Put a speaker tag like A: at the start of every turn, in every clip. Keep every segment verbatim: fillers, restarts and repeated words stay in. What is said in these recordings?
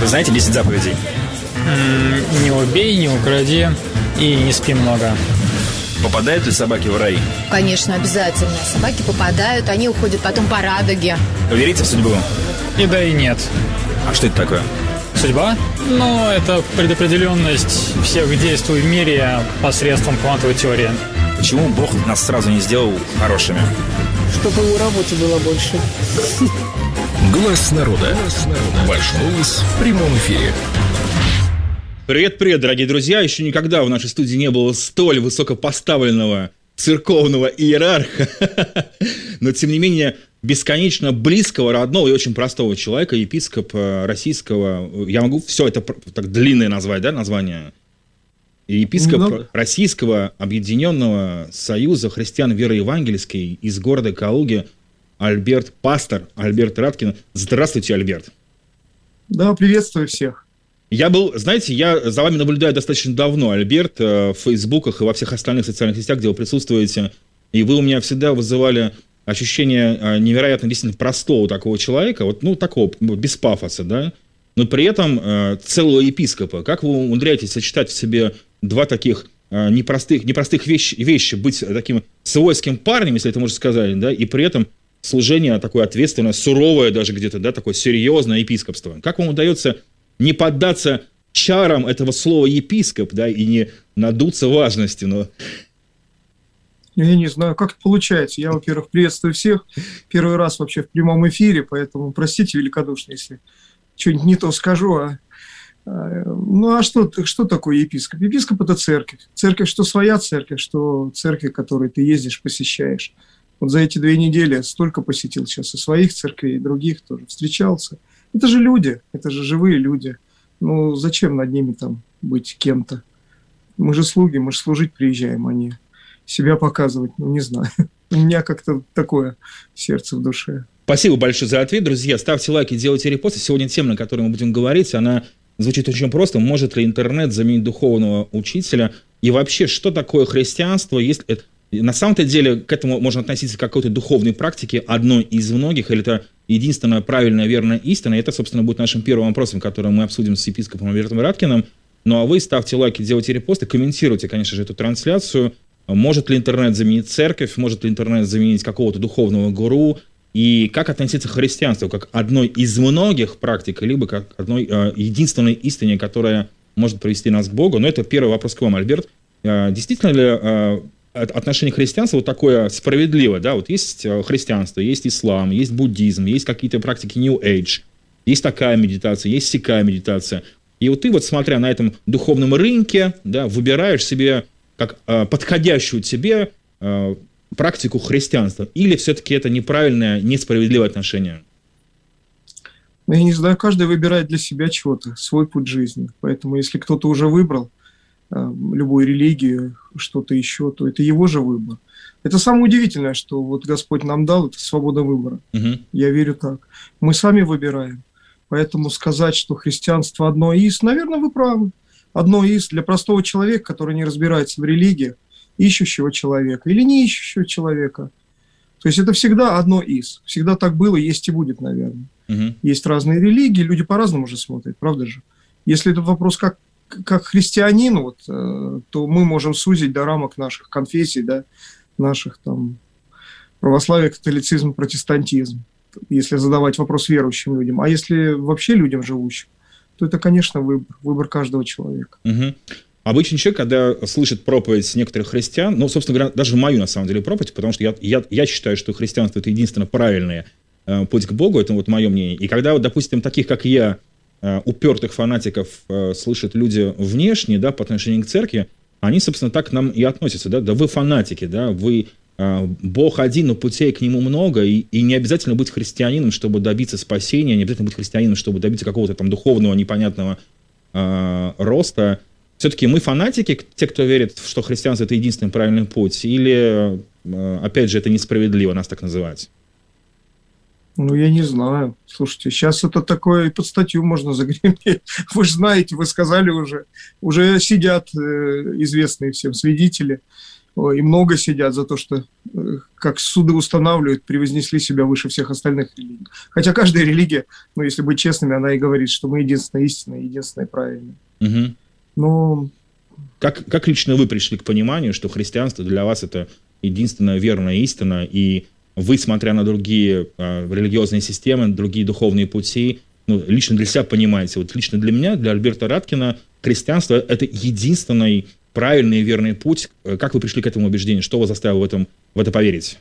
A: Вы знаете десять заповедей?
B: Не убей, не укради и не спи много.
A: Попадают ли собаки в рай?
C: Конечно, обязательно. Собаки попадают, они уходят потом по радуге.
A: Вы верите в судьбу?
B: И да, и нет.
A: А что это такое?
B: Судьба? Ну, это предопределенность всех действий в мире посредством квантовой теории.
A: Почему Бог нас сразу не сделал хорошими?
D: Чтобы ему работы было больше.
E: Глаз народа. Ваш голос в прямом эфире.
F: Привет-привет, дорогие друзья! Еще никогда в нашей студии не было столь высокопоставленного церковного иерарха, но, тем не менее, бесконечно близкого, родного и очень простого человека, епископа российского, я могу все это так длинное назвать, да, название? Епископ ну, Российского Объединенного Союза Христиан Веры Евангельской из города Калуги Альберт, пастор Альберт Раткин. Здравствуйте, Альберт.
D: Да, приветствую всех.
F: Я был, знаете, я за вами наблюдаю достаточно давно, Альберт, в фейсбуках и во всех остальных социальных сетях, где вы присутствуете, и вы у меня всегда вызывали ощущение невероятно действительно простого такого человека, вот, ну, такого, без пафоса, да, но при этом э, целого епископа. Как вы умудряетесь сочетать в себе два таких э, непростых, непростых вещи, вещи, быть таким свойским парнем, если это можно сказать, да, и при этом служение такое ответственное, суровое даже где-то, да, такое серьезное епископство. Как вам удается не поддаться чарам этого слова епископ, да, и не надуться важностью, но...
D: Я не знаю, как это получается. Я, во-первых, приветствую всех. Первый раз вообще в прямом эфире, поэтому простите великодушно, если что-нибудь не то скажу. А... Ну, а что, что такое епископ? Епископ – это церковь. Церковь, что своя церковь, что церковь, в которой ты ездишь, посещаешь. Вот за эти две недели столько посетил сейчас и своих церквей, и других тоже встречался. Это же люди, это же живые люди. Ну, зачем над ними там быть кем-то? Мы же слуги, мы же служить приезжаем, а не себя показывать. Ну, не знаю. У меня как-то такое сердце в душе.
F: Спасибо большое за ответ, друзья. Ставьте лайки, делайте репосты. Сегодня тема, на которой мы будем говорить, она звучит очень просто. Может ли интернет заменить духовного учителя? И вообще, что такое христианство? Есть... На самом-то деле к этому можно относиться как к какой-то духовной практике, одной из многих, или это единственная правильная, верная истина. И это, собственно, будет нашим первым вопросом, который мы обсудим с епископом Альбертом Раткиным. Ну а вы ставьте лайки, делайте репосты, комментируйте, конечно же, эту трансляцию. Может ли интернет заменить церковь, может ли интернет заменить какого-то духовного гуру, и как относиться к христианству, как одной из многих практик, либо как одной э, единственной истине, которая может привести нас к Богу. Но это первый вопрос к вам, Альберт. Э, действительно ли э, отношение к христианству вот такое справедливое? Да? Вот есть христианство, есть ислам, есть буддизм, есть какие-то практики New Age, есть такая медитация, есть сякая медитация. И вот ты вот, смотря на этом духовном рынке, да, выбираешь себе как э, подходящую тебе э, практику христианства, или все-таки это неправильное, несправедливое отношение?
D: Я не знаю, каждый выбирает для себя чего-то, свой путь жизни. Поэтому если кто-то уже выбрал э, любую религию, что-то еще, то это его же выбор. Это самое удивительное, что вот Господь нам дал, это свобода выбора. Угу. Я верю так. Мы сами выбираем. Поэтому сказать, что христианство одно из, наверное, вы правы. Одно из для простого человека, который не разбирается в религии, ищущего человека или не ищущего человека. То есть это всегда одно из. Всегда так было, есть и будет, наверное. Угу. Есть разные религии, люди по-разному же смотрят, правда же? Если этот вопрос как, как христианин, вот, то мы можем сузить до рамок наших конфессий, да, наших там православие, католицизм, протестантизм, если задавать вопрос верующим людям. А если вообще людям живущим, то это, конечно, выбор, выбор каждого человека. Угу.
F: Обычный человек, когда слышит проповедь некоторых христиан, ну, собственно говоря, даже мою, на самом деле, проповедь, потому что я, я, я считаю, что христианство – это единственно правильный э, путь к Богу, это вот мое мнение. И когда, вот, допустим, таких, как я, э, упертых фанатиков э, слышат люди внешние, да, по отношению к церкви, они, собственно, так к нам и относятся, да, да вы фанатики, да, вы, э, Бог один, но путей к нему много, и, и не обязательно быть христианином, чтобы добиться спасения, не обязательно быть христианином, чтобы добиться какого-то там духовного, непонятного э, роста. Все-таки мы фанатики, те, кто верит, что христианство – это единственный правильный путь, или, опять же, это несправедливо нас так называть?
D: Ну, я не знаю. Слушайте, сейчас это такое, и под статью можно загреметь. Вы же знаете, вы сказали уже, уже сидят э, известные всем свидетели и много сидят за то, что, как суды устанавливают, превознесли себя выше всех остальных религий. Хотя каждая религия, ну, если быть честными, она и говорит, что мы единственная истинная, единственная правильная.
F: Угу.
D: Но...
F: Как, как лично вы пришли к пониманию, что христианство для вас это единственная верная истина, и вы, смотря на другие э, религиозные системы, другие духовные пути, ну, лично для себя понимаете, вот лично для меня, для Альберта Радкина, христианство – это единственный правильный и верный путь. Как вы пришли к этому убеждению? Что вас заставило в, этом, в это поверить?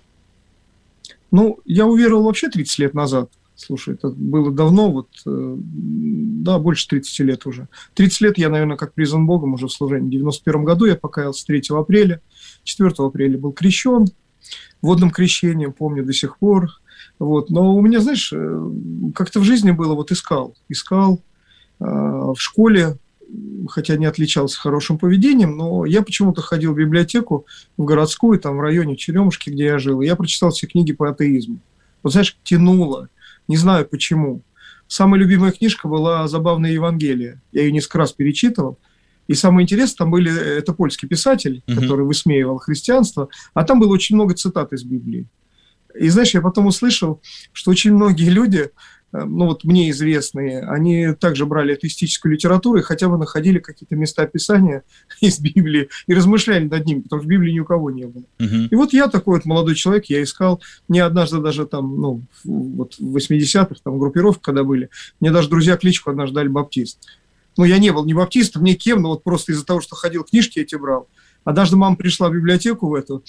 D: Ну, я уверовал вообще тридцать лет назад. Слушай, это было давно, вот, э, да, больше тридцати лет уже. тридцать лет я, наверное, как призван Богом уже в служении. В девяносто первом году я покаялся третьего апреля, четвёртого апреля был крещен, водным крещением, помню до сих пор. Вот. Но у меня, знаешь, как-то в жизни было, вот искал, искал э, в школе, хотя не отличался хорошим поведением, но я почему-то ходил в библиотеку, в городскую, там в районе Черемушки, где я жил, и я прочитал все книги по атеизму. Вот знаешь, тянуло, не знаю почему. Самая любимая книжка была «Забавное Евангелие». Я ее несколько раз перечитывал. И самое интересное, там были, это польский писатель, uh-huh. который высмеивал христианство, а там было очень много цитат из Библии. И знаешь, я потом услышал, что очень многие люди, ну вот мне известные, они также брали атеистическую литературу и хотя бы находили какие-то места Писания из Библии и размышляли над ними, потому что в Библии ни у кого не было. Uh-huh. И вот я такой вот молодой человек, я искал, мне однажды даже там, ну, вот в восьмидесятых, там группировки когда были, мне даже друзья кличку однажды дали «Баптист». Ну, я не был ни баптистом, ни кем, но вот просто из-за того, что ходил, книжки эти брал. Однажды мама пришла в библиотеку в эту,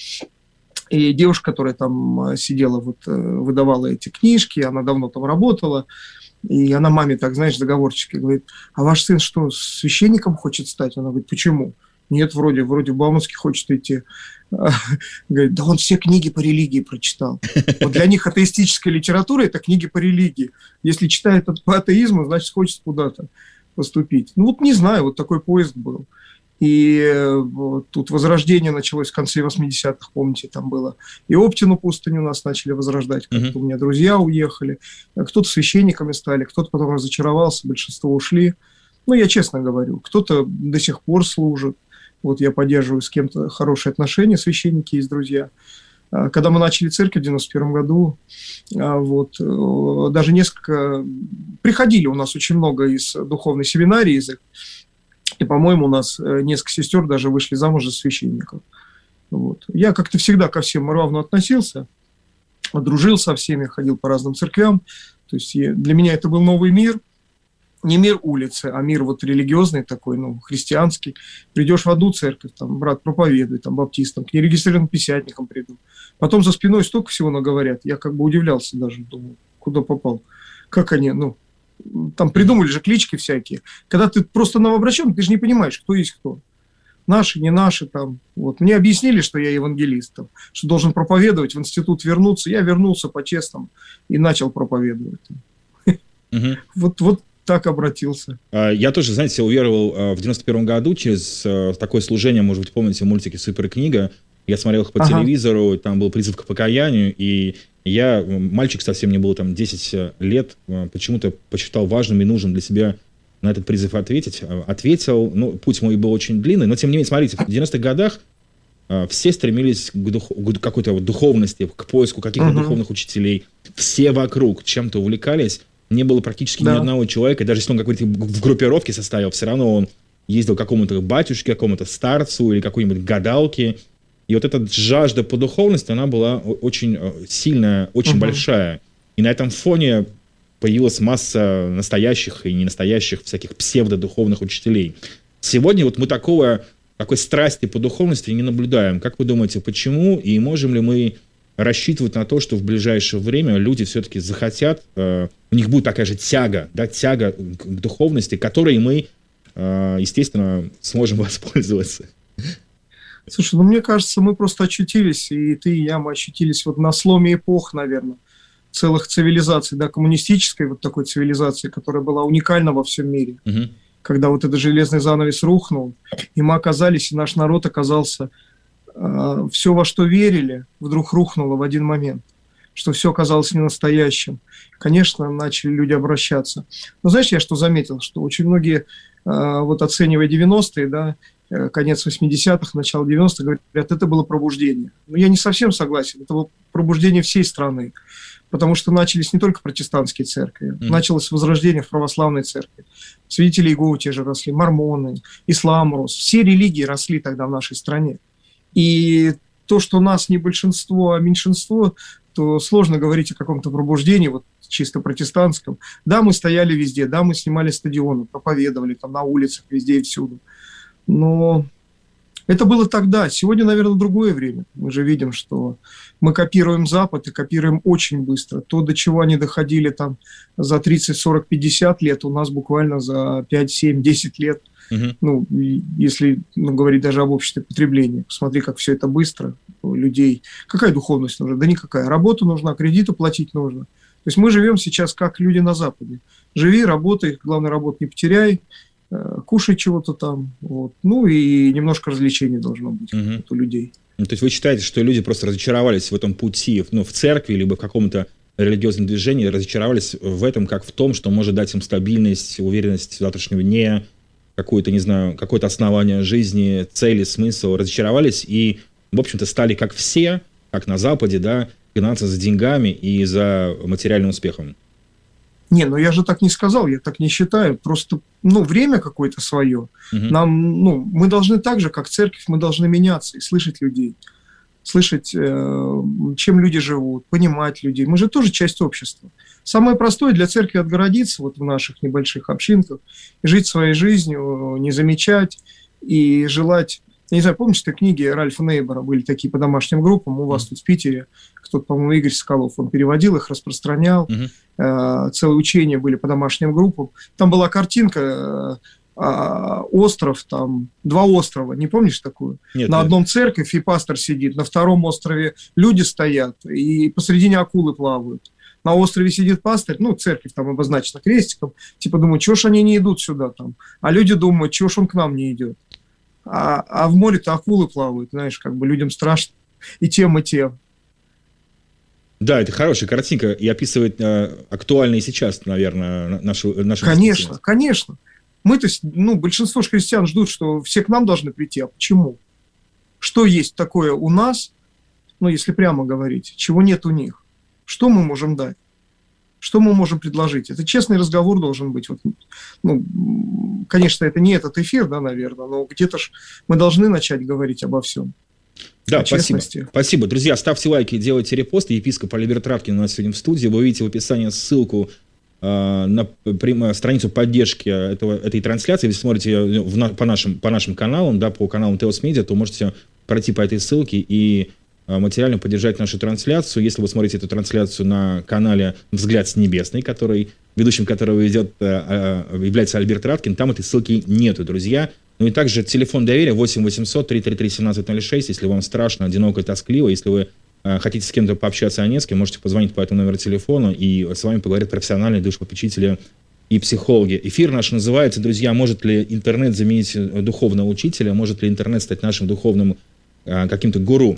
D: и девушка, которая там сидела, вот, выдавала эти книжки, она давно там работала, и она маме так, знаешь, заговорчески говорит: а ваш сын что, священником хочет стать? Она говорит: почему? Нет, вроде, вроде в Бауманский хочет идти. Говорит: да он все книги по религии прочитал. Вот для них атеистическая литература – это книги по религии. Если читает по атеизму, значит, хочет куда-то поступить. Ну вот не знаю, вот такой поиск был. И вот, тут возрождение началось в конце восьмидесятых, помните, там было. И Оптину пустыню у нас начали возрождать. Как-то uh-huh. у меня друзья уехали, кто-то священниками стали, кто-то потом разочаровался, большинство ушли. Ну, я честно говорю, кто-то до сих пор служит. Вот я поддерживаю с кем-то хорошие отношения, священники есть друзья. Когда мы начали церковь в девяносто первом году, вот, даже несколько... Приходили у нас очень много из духовной семинарии, и, по-моему, у нас несколько сестер даже вышли замуж за священников. Вот. Я как-то всегда ко всем равно относился, дружил со всеми, ходил по разным церквям. То есть для меня это был новый мир. Не мир улицы, а мир вот религиозный такой, ну, христианский. Придешь в одну церковь, там, брат проповедует, там, баптистам, к нерегистрированным пятидесятникам приду. Потом за спиной столько всего наговорят. Я как бы удивлялся даже, думаю, куда попал. Как они, ну, там придумали же клички всякие. Когда ты просто новообращенный, ты же не понимаешь, кто есть кто. Наши, не наши там. Вот. Мне объяснили, что я евангелист, там, что должен проповедовать, в институт вернуться. Я вернулся по-честному и начал проповедовать. Угу. Вот, вот так обратился.
F: Я тоже, знаете, уверовал в девяносто первом году через такое служение, может быть, помните мультики «Суперкнига». Я смотрел их по ага. телевизору, там был призыв к покаянию, и я, мальчик совсем не был, там, десять лет, почему-то посчитал важным и нужным для себя на этот призыв ответить. Ответил, ну, путь мой был очень длинный, но, тем не менее, смотрите, в девяностых годах все стремились к, дух... к какой-то вот духовности, к поиску каких-то uh-huh. духовных учителей. Все вокруг чем-то увлекались. Не было практически да. ни одного человека, даже если он какой-то в группировке состоял, все равно он ездил к какому-то батюшке, какому-то старцу или какой-нибудь гадалке. И вот эта жажда по духовности, она была очень сильная, очень uh-huh. большая. И на этом фоне появилась масса настоящих и ненастоящих всяких псевдодуховных учителей. Сегодня вот мы такого, такой страсти по духовности не наблюдаем. Как вы думаете, почему? И можем ли мы рассчитывать на то, что в ближайшее время люди все-таки захотят, э, у них будет такая же тяга, да, тяга к духовности, которой мы, э, естественно, сможем воспользоваться?
D: Слушай, ну мне кажется, мы просто очутились, и ты, и я, мы очутились вот на сломе эпох, наверное, целых цивилизаций, да, коммунистической вот такой цивилизации, которая была уникальна во всем мире. Угу. Когда вот этот железный занавес рухнул, и мы оказались, и наш народ оказался, э, все, во что верили, вдруг рухнуло в один момент, что все оказалось ненастоящим. Конечно, начали люди обращаться. Но знаешь, я что заметил, что очень многие, э, вот оценивая девяностые, да, конец восьмидесятых, начало девяностых, говорят, это было пробуждение. Но я не совсем согласен, это было пробуждение всей страны, потому что начались не только протестантские церкви, mm. началось возрождение в православной церкви, свидетели Иеговы те же росли, мормоны, ислам рос, все религии росли тогда в нашей стране. И то, что у нас не большинство, а меньшинство, то сложно говорить о каком-то пробуждении, вот чисто протестантском. Да, мы стояли везде, да, мы снимали стадионы, проповедовали там на улицах, везде и всюду. Но это было тогда. Сегодня, наверное, другое время. Мы же видим, что мы копируем Запад и копируем очень быстро. То, до чего они доходили там за тридцать, сорок, пятьдесят лет, у нас буквально за пять, семь, десять лет. Uh-huh. Ну, если ну, говорить даже об обществе потребления. Посмотри, как все это быстро у людей. Какая духовность нужна? Да никакая. Работа нужна, кредиты платить нужно. То есть мы живем сейчас как люди на Западе. Живи, работай, главное, работу не потеряй, кушай чего-то там. Вот. Ну и немножко развлечений должно быть uh-huh. у людей.
F: Ну, то есть вы считаете, что люди просто разочаровались в этом пути, ну, в церкви, либо в каком-то религиозном движении, разочаровались в этом, как в том, что может дать им стабильность, уверенность в завтрашнем дне, какое-то, не знаю, какое-то основание жизни, цели, смысл, разочаровались и, в общем-то, стали как все, как на Западе, да, гнаться за деньгами и за материальным успехом.
D: Не, ну я же так не сказал, я так не считаю. Просто, ну, время какое-то свое. Угу. Нам, ну, мы должны так же, как церковь, мы должны меняться и слышать людей. Слышать, э, чем люди живут, понимать людей. Мы же тоже часть общества. Самое простое для церкви отгородиться вот в наших небольших общинках, и жить своей жизнью, не замечать и желать. Я не знаю, помнишь, ты книги Ральфа Нейбора были такие по домашним группам у вас тут в Питере, кто-то, по-моему, Игорь Соколов, он переводил их, распространял, uh-huh. э, целые учения были по домашним группам. Там была картинка, э, э, остров, там, два острова, не помнишь такую? Нет, на нет. одном церковь, и пастор сидит, на втором острове люди стоят, и посредине акулы плавают. На острове сидит пастырь, ну, церковь там обозначена крестиком, типа думают, чего ж они не идут сюда там, а люди думают, чего ж он к нам не идет. А, а в море-то акулы плавают, знаешь, как бы людям страшно и тем, и тем.
F: Да, это хорошая картинка и описывает э, актуально и сейчас, наверное, нашу, нашу
D: Конечно, конечно. Мы-то, ну, большинство же христиан ждут, что все к нам должны прийти. А почему? Что есть такое у нас, ну, если прямо говорить, чего нет у них? Что мы можем дать? Что мы можем предложить? Это честный разговор должен быть. Вот, ну, конечно, это не этот эфир, да, наверное, но где-то ж мы должны начать говорить обо всем.
F: Да, спасибо. Спасибо. Друзья, ставьте лайки, делайте репосты. Епископ Альберт Травкин у нас сегодня в студии. Вы увидите в описании ссылку э, на прям, страницу поддержки этого, этой трансляции. Если смотрите в на, по, нашим, по нашим каналам, да, по каналам Теос Медиа, то можете пройти по этой ссылке и материально поддержать нашу трансляцию. Если вы смотрите эту трансляцию на канале «Взгляд с небесной», который, ведущим которого ведет, является Альберт Травкин, там этой ссылки нету, друзья. Ну и также телефон доверия восемь восемьсот триста тридцать три семнадцать ноль шесть. Если вам страшно, одиноко и тоскливо, если вы хотите с кем-то пообщаться, а не с кем, можете позвонить по этому номеру телефона, и с вами поговорят профессиональные душепопечители и психологи. Эфир наш называется, друзья, «Может ли интернет заменить духовного учителя? Может ли интернет стать нашим духовным каким-то гуру?»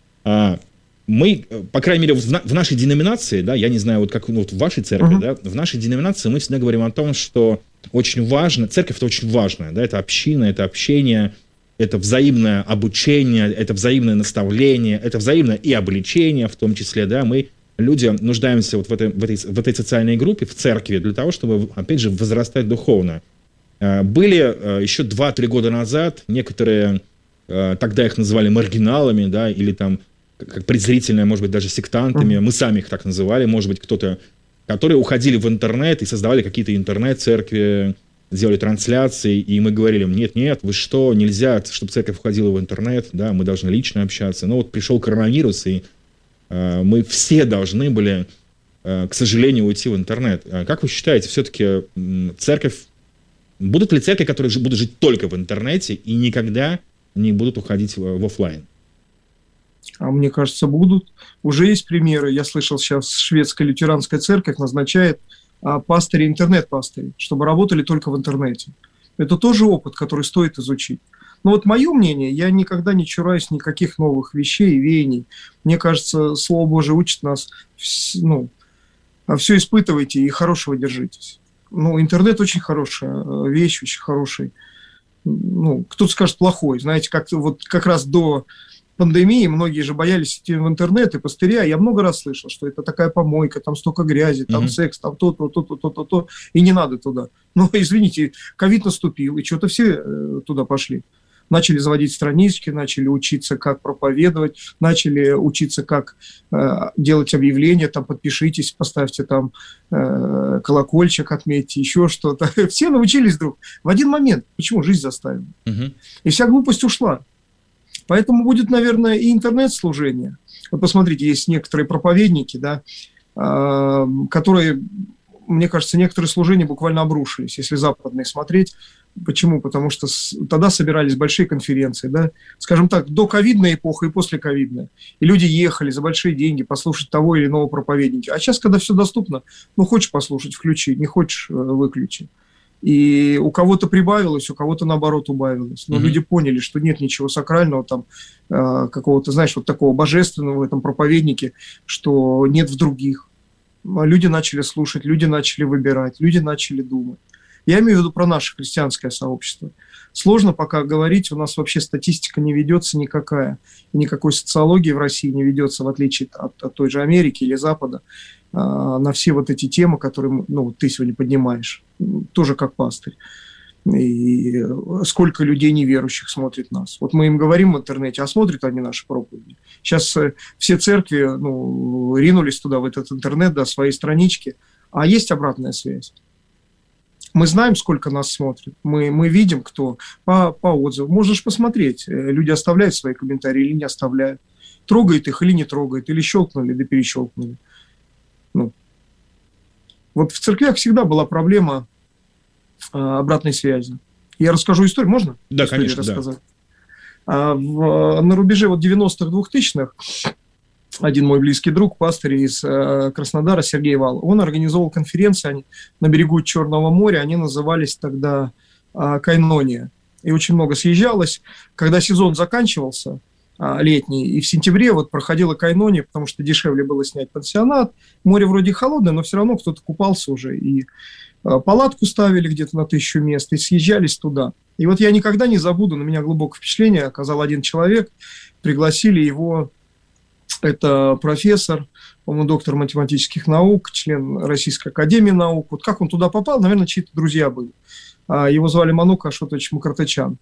F: Мы, по крайней мере, в, на, в нашей деноминации, да, я не знаю, вот как ну, вот в вашей церкви, uh-huh. да, в нашей деноминации мы всегда говорим о том, что очень важно, церковь это очень важно, да, это община, это общение, это взаимное обучение, это взаимное наставление, это взаимное и обличение в том числе, да, мы, люди, нуждаемся вот в этой, в этой, в этой социальной группе, в церкви, для того, чтобы, опять же, возрастать духовно. Были еще два-три года назад некоторые, тогда их называли маргиналами, да, или там как презрительно, может быть, даже сектантами. Mm-hmm. Мы сами их так называли. Может быть, кто-то, которые уходили в интернет и создавали какие-то интернет-церкви, делали трансляции, и мы говорили им, нет-нет, вы что, нельзя, чтобы церковь уходила в интернет, да, мы должны лично общаться. Но вот пришел коронавирус, и э, мы все должны были, э, к сожалению, уйти в интернет. Как вы считаете, все-таки э, церковь, будут ли церкви, которые будут жить только в интернете и никогда не будут уходить в, в офлайн?
D: А мне кажется, будут. Уже есть примеры. Я слышал, сейчас шведская лютеранская церковь назначает а, пастырей, интернет-пастырей, чтобы работали только в интернете. Это тоже опыт, который стоит изучить. Но вот мое мнение, я никогда не чураюсь никаких новых вещей, веяний. Мне кажется, Слово Божие учит нас, ну, все испытывайте и хорошего держитесь. Ну, интернет очень хорошая вещь, очень хороший ну, кто-то скажет плохой. Знаете, как, вот как раз до пандемии многие же боялись идти в интернет и пастыря. Я много раз слышал, что это такая помойка, там столько грязи, там mm-hmm. секс, там то-то, то-то, то-то, то, и не надо туда. Но, извините, ковид наступил, и что-то все туда пошли. Начали заводить странички, начали учиться, как проповедовать, начали учиться, как э, делать объявления, там, подпишитесь, поставьте там э, колокольчик, отметьте, еще что-то. Все научились вдруг в один момент. Почему? Жизнь заставила. Угу. И вся глупость ушла. Поэтому будет, наверное, и интернет-служение. Вот посмотрите, есть некоторые проповедники, да, э, которые, мне кажется, некоторые служения буквально обрушились, если западные смотреть. Почему? Потому что с, тогда собирались большие конференции, да, скажем так, до ковидная эпоха и после ковидная. И люди ехали за большие деньги послушать того или иного проповедника. А сейчас, когда все доступно, ну, хочешь послушать, включи, не хочешь, выключи. И у кого-то прибавилось, у кого-то, наоборот, убавилось. Но mm-hmm. люди поняли, что нет ничего сакрального, там, э, какого-то, знаешь, вот такого божественного в этом проповеднике, что нет в других. Люди начали слушать, люди начали выбирать, люди начали думать. Я имею в виду про наше христианское сообщество. Сложно пока говорить, у нас вообще статистика не ведется никакая. И никакой социологии в России не ведется, в отличие от, от той же Америки или Запада, а, на все вот эти темы, которые ну, ты сегодня поднимаешь. Тоже как пастырь. И сколько людей неверующих смотрит нас. Вот мы им говорим в интернете, а смотрят они наши проповеди. Сейчас все церкви ну, ринулись туда, в этот интернет, да, свои странички. А есть обратная связь. Мы знаем, сколько нас смотрят, мы, мы видим, кто по, по отзывам. Можешь посмотреть, люди оставляют свои комментарии или не оставляют, трогает их или не трогает, или щелкнули, да перещелкнули. Ну. Вот в церквях всегда была проблема а, обратной связи. Я расскажу историю, можно?
F: Да,
D: историю
F: конечно,
D: рассказать? Да. А, в, на рубеже вот девяностых, двухтысячных один мой близкий друг, пастырь из э, Краснодара, Сергей Вал, он организовал конференции они, на берегу Черного моря, они назывались тогда э, «Койнония». И очень много съезжалось. Когда сезон заканчивался, э, летний, и в сентябре вот проходила «Койнония», потому что дешевле было снять пансионат. Море вроде холодное, но все равно кто-то купался уже. И э, палатку ставили где-то на тысячу мест, и съезжались туда. И вот я никогда не забуду, на меня глубокое впечатление оказал один человек, пригласили его. Это профессор, по-моему, доктор математических наук, член Российской академии наук. Вот как он туда попал, наверное, чьи-то друзья были. Его звали Манук Ашотович Мукартычан.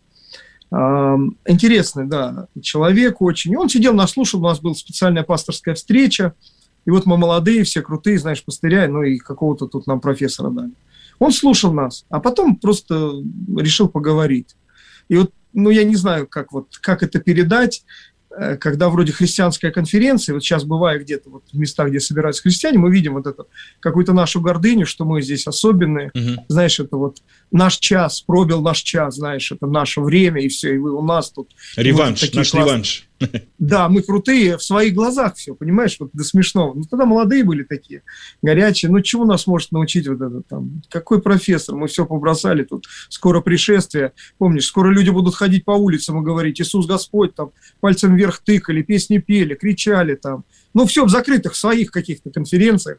D: Интересный, да, человек очень. И он сидел, нас слушал, у нас была специальная пасторская встреча. И вот мы молодые, все крутые, знаешь, пастыря, ну и какого-то тут нам профессора дали. Он слушал нас, а потом просто решил поговорить. И вот, ну, я не знаю, как, вот, как это передать, когда вроде христианская конференция, вот сейчас бывая где-то вот в местах, где собираются христиане, мы видим вот эту какую-то нашу гордыню, что мы здесь особенные, угу. знаешь, это вот наш час, пробил наш час, знаешь, это наше время, и все, и вы у нас тут.
F: Реванш, наш классные. Реванш.
D: Да, мы крутые в своих глазах все, понимаешь, вот до смешного. Ну, тогда молодые были такие, горячие. Ну, чего нас может научить вот это там? Какой профессор? Мы все побросали тут. Скоро пришествие. Помнишь, скоро люди будут ходить по улицам и говорить: Иисус Господь, там, пальцем вверх тыкали, песни пели, кричали там. Ну, все в закрытых своих каких-то конференциях.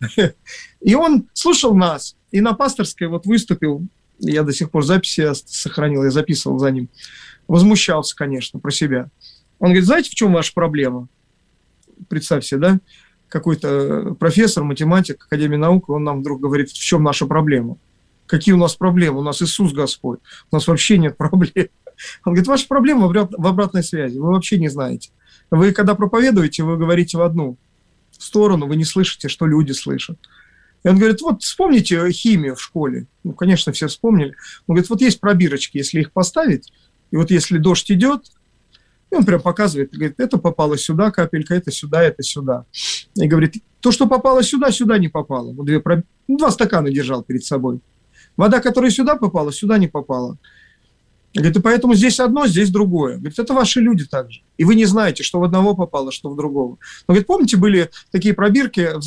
D: И он слушал нас, и на пасторской вот выступил, я до сих пор записи сохранил, я записывал за ним, возмущался, конечно, про себя. Он говорит: знаете, в чем ваша проблема? Представь себе, да? Какой-то профессор, математик, Академии наук, он нам вдруг говорит: в чем наша проблема? Какие у нас проблемы? У нас Иисус Господь. У нас вообще нет проблем. Он говорит: ваша проблема в обратной связи. Вы вообще не знаете. Вы, когда проповедуете, вы говорите в одну сторону, вы не слышите, что люди слышат. И он говорит: вот вспомните химию в школе. Ну, конечно, все вспомнили. Он говорит: вот есть пробирочки, если их поставить, и вот если дождь идет, и он прям показывает, говорит: это попало сюда капелька, это сюда, это сюда. И говорит: то, что попало сюда, сюда не попало. Вот две, два стакана держал перед собой. Вода, которая сюда попала, сюда не попала. Говорит: и поэтому здесь одно, здесь другое. Говорит: это ваши люди также. И вы не знаете, что в одного попало, что в другого. Но, говорит, помните, были такие пробирки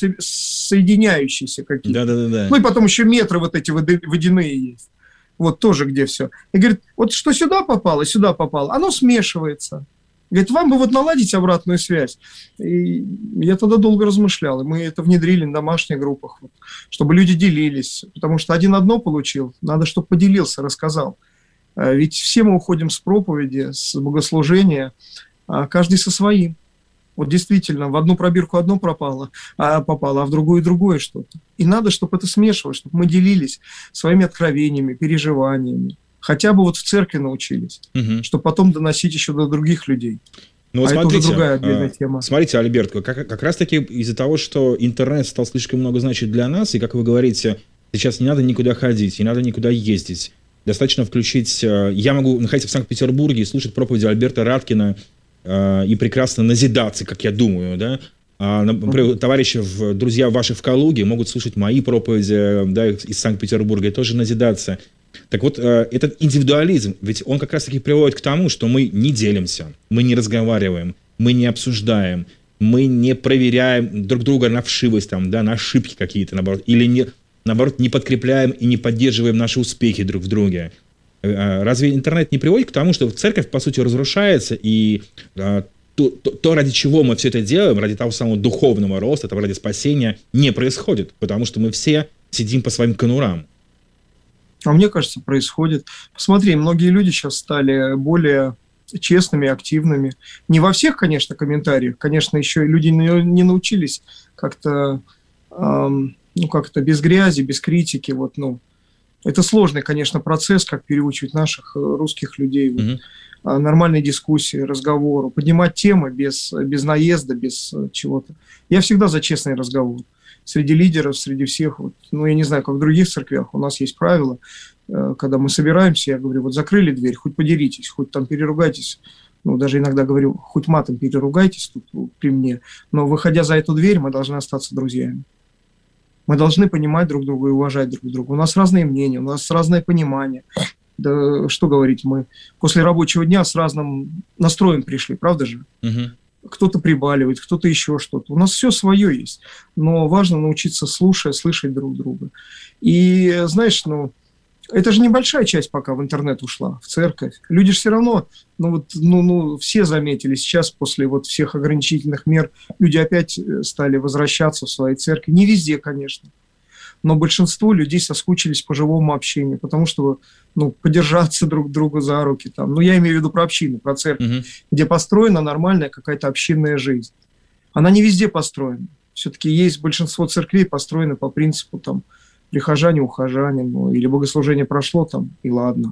D: взаимосоединяющиеся какие-то?
F: Да-да-да.
D: Ну и потом еще метры вот эти водяные есть. Вот тоже где все. И говорит: вот что сюда попало, сюда попало, оно смешивается. Говорит: вам бы вот наладить обратную связь. И я тогда долго размышлял, и мы это внедрили на домашних группах, вот, чтобы люди делились. Потому что один одно получил, надо, чтобы поделился, рассказал. Ведь все мы уходим с проповеди, с богослужения, каждый со своим. Вот действительно, в одну пробирку одно пропало, а попало, а в другую другое что-то. И надо, чтобы это смешивалось, чтобы мы делились своими откровениями, переживаниями. Хотя бы вот в церкви научились, угу. чтобы потом доносить еще до других людей.
F: Ну, вот
D: а
F: смотрите,
D: это уже другая отдельная тема.
F: Смотрите, Альберт, как, как раз-таки из-за того, что интернет стал слишком много значить для нас, и, как вы говорите, сейчас не надо никуда ходить, не надо никуда ездить. Достаточно включить... Я могу находиться в Санкт-Петербурге и слушать проповеди Альберта Раткина э, и прекрасно назидаться, как я думаю, да. А, например, товарищи, друзья ваши в Калуге могут слушать мои проповеди, да, из Санкт-Петербурга и тоже назидаться. Так вот, этот индивидуализм, ведь он как раз-таки приводит к тому, что мы не делимся, мы не разговариваем, мы не обсуждаем, мы не проверяем друг друга на вшивость, там, да, на ошибки какие-то, наоборот, или не, наоборот, не подкрепляем и не поддерживаем наши успехи друг в друге. Разве интернет не приводит к тому, что церковь, по сути, разрушается, и то, то, то, ради чего мы все это делаем, ради того самого духовного роста, того ради спасения, не происходит, потому что мы все сидим по своим конурам.
D: А мне кажется, происходит. Посмотри, многие люди сейчас стали более честными, активными. Не во всех, конечно, комментариях. Конечно, еще люди не научились как-то, эм, ну, как-то без грязи, без критики. Вот, ну, это сложный, конечно, процесс, как переучивать наших русских людей. Mm-hmm. Вот, нормальной дискуссии, разговору, поднимать темы без, без наезда, без чего-то. Я всегда за честный разговор. Среди лидеров, среди всех, вот, ну, я не знаю, как в других церквях, у нас есть правило, э, когда мы собираемся, я говорю, вот закрыли дверь, хоть подеритесь, хоть там переругайтесь, ну, даже иногда говорю, хоть матом переругайтесь тут при мне, но выходя за эту дверь, мы должны остаться друзьями. Мы должны понимать друг друга и уважать друг друга. У нас разные мнения, у нас разное понимание. Да что говорить, мы после рабочего дня с разным настроем пришли, правда же? Угу. Кто-то прибаливает, кто-то еще что-то. У нас все свое есть, но важно научиться слушать, слышать друг друга. И, знаешь, ну, это же небольшая часть пока в интернет ушла, в церковь. Люди же все равно, ну, вот, ну, ну, все заметили, сейчас после вот всех ограничительных мер люди опять стали возвращаться в свои церкви. Не везде, конечно. Но большинство людей соскучились по живому общению, потому что, ну, подержаться друг друга за руки, там, ну, я имею в виду про общину, про церковь, uh-huh. где построена нормальная какая-то общинная жизнь. Она не везде построена. Все-таки есть большинство церквей построены по принципу, там, прихожане, ухожане, ну, или богослужение прошло, там, и ладно.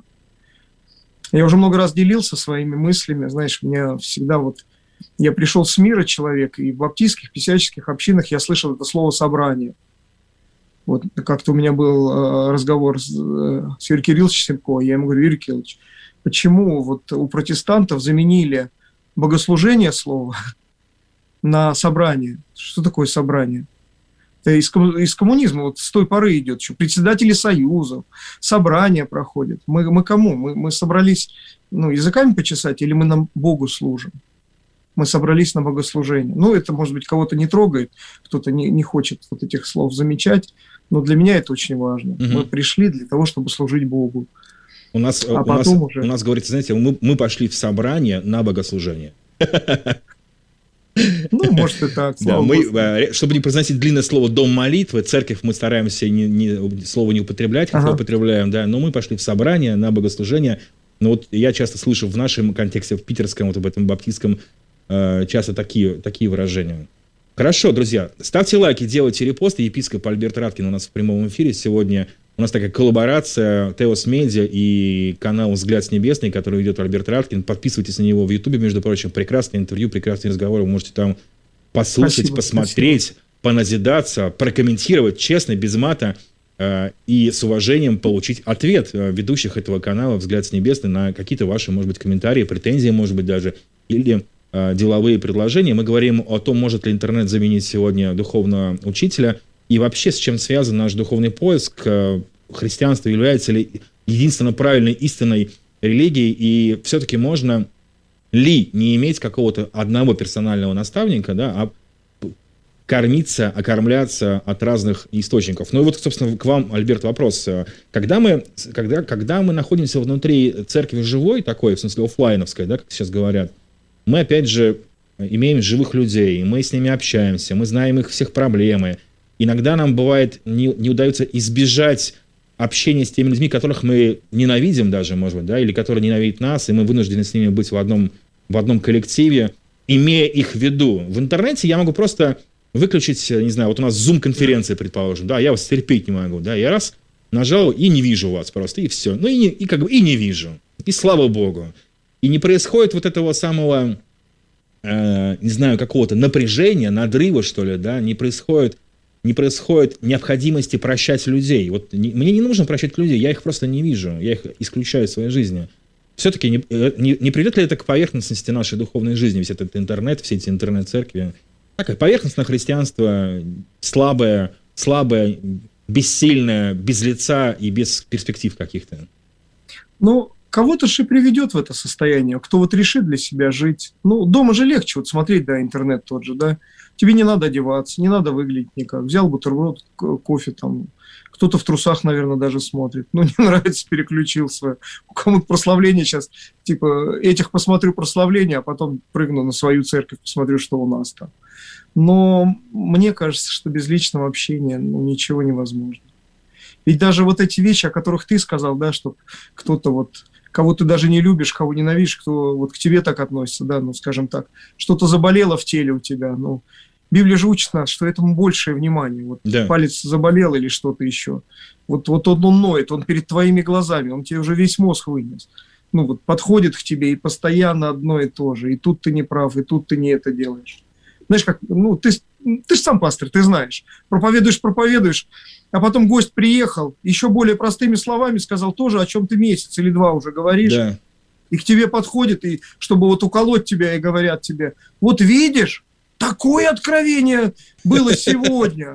D: Я уже много раз делился своими мыслями, знаешь, у меня всегда вот, я пришел с мира человек, и в баптистских, писяческих общинах я слышал это слово «собрание». Вот как-то у меня был э, разговор с, э, с Юрием Кирилловичем Семко, я ему говорю, Юрий Кириллович, почему вот у протестантов заменили богослужение слова на собрание? Что такое собрание? Это из, из коммунизма, вот с той поры идет, что председатели союзов, собрания проходят. Мы, мы кому? Мы, мы собрались, ну, языками почесать или мы нам Богу служим? Мы собрались на богослужение. Ну, это, может быть, кого-то не трогает, кто-то не, не хочет вот этих слов замечать, но для меня это очень важно. Угу. Мы пришли для того, чтобы служить Богу.
F: У нас, а у нас, уже... у нас говорится, знаете, мы, мы пошли в собрание на богослужение.
D: Ну, может и так.
F: Да, мы, чтобы не произносить длинное слово «дом молитвы», церковь мы стараемся не, не, слово не употреблять, как ага. употребляем, да, но мы пошли в собрание на богослужение. Но вот я часто слышу в нашем контексте, в питерском, вот об этом баптистском, часто такие, такие выражения. Хорошо, друзья, ставьте лайки, делайте репосты. Епископ Альберт Раткин у нас в прямом эфире сегодня. У нас такая коллаборация Теос Медиа и канал «Взгляд с небесный», который ведет Альберт Раткин. Подписывайтесь на него в Ютубе, между прочим. Прекрасное интервью, прекрасные разговоры. Вы можете там послушать, спасибо, посмотреть, спасибо. Поназидаться, прокомментировать честно, без мата э, и с уважением получить ответ э, ведущих этого канала «Взгляд с небесный» на какие-то ваши, может быть, комментарии, претензии, может быть, даже, или э, деловые предложения. Мы говорим о том, может ли интернет заменить сегодня духовного учителя. И вообще, с чем связан наш духовный поиск, христианство является ли единственно правильной истинной религией, и все-таки можно ли не иметь какого-то одного персонального наставника, да, а кормиться, окормляться от разных источников. Ну и вот, собственно, к вам, Альберт, вопрос. Когда мы, когда, когда мы находимся внутри церкви живой, такой, в смысле офлайновской, да, как сейчас говорят, мы, опять же, имеем живых людей, мы с ними общаемся, мы знаем их всех проблемы. Иногда нам бывает, не, не удается избежать общение с теми людьми, которых мы ненавидим даже, может быть, да, или которые ненавидят нас, и мы вынуждены с ними быть в одном, в одном коллективе, имея их в виду. В интернете я могу просто выключить, не знаю, вот у нас Zoom-конференция, предположим, да, я вас терпеть не могу, да, я раз нажал и не вижу вас просто, и все. Ну и, не, и как бы и не вижу. И слава богу. И не происходит вот этого самого, э, не знаю, какого-то напряжения, надрыва, что ли, да, не происходит, не происходит необходимости прощать людей. Вот не, мне не нужно прощать людей, я их просто не вижу, я их исключаю из своей жизни. Все-таки не, не, не приведет ли это к поверхностности нашей духовной жизни, весь этот интернет, все эти интернет-церкви? Такое поверхностное христианство, слабое, слабое, бессильное, без лица и без перспектив каких-то.
D: Ну, кого-то же и приведет в это состояние, кто вот решит для себя жить. Ну, дома же легче вот смотреть, да, интернет тот же, да. Тебе не надо одеваться, не надо выглядеть никак. Взял бутерброд, кофе там. Кто-то в трусах, наверное, даже смотрит. Ну, не нравится, переключился. У кого-то прославление сейчас, типа, этих посмотрю прославление, а потом прыгну на свою церковь, посмотрю, что у нас там. Но мне кажется, что без личного общения ну, ничего невозможно. Ведь даже вот эти вещи, о которых ты сказал, да, что кто-то вот, кого ты даже не любишь, кого ненавидишь, кто вот к тебе так относится, да, ну, скажем так, что-то заболело в теле у тебя, ну, Библия же учит нас, что этому большее внимание. Вот да. Палец заболел или что-то еще. Вот, вот он, он ноет, он перед твоими глазами, он тебе уже весь мозг вынес. Ну, вот подходит к тебе и постоянно одно и то же. И тут ты не прав, и тут ты не это делаешь. Знаешь, как, ну, ты, ты же сам пастор, ты знаешь. Проповедуешь, проповедуешь, а потом гость приехал, еще более простыми словами сказал тоже, о чем ты месяц или два уже говоришь. Да. И к тебе подходит, и чтобы вот уколоть тебя, и говорят тебе, вот видишь, такое откровение было сегодня.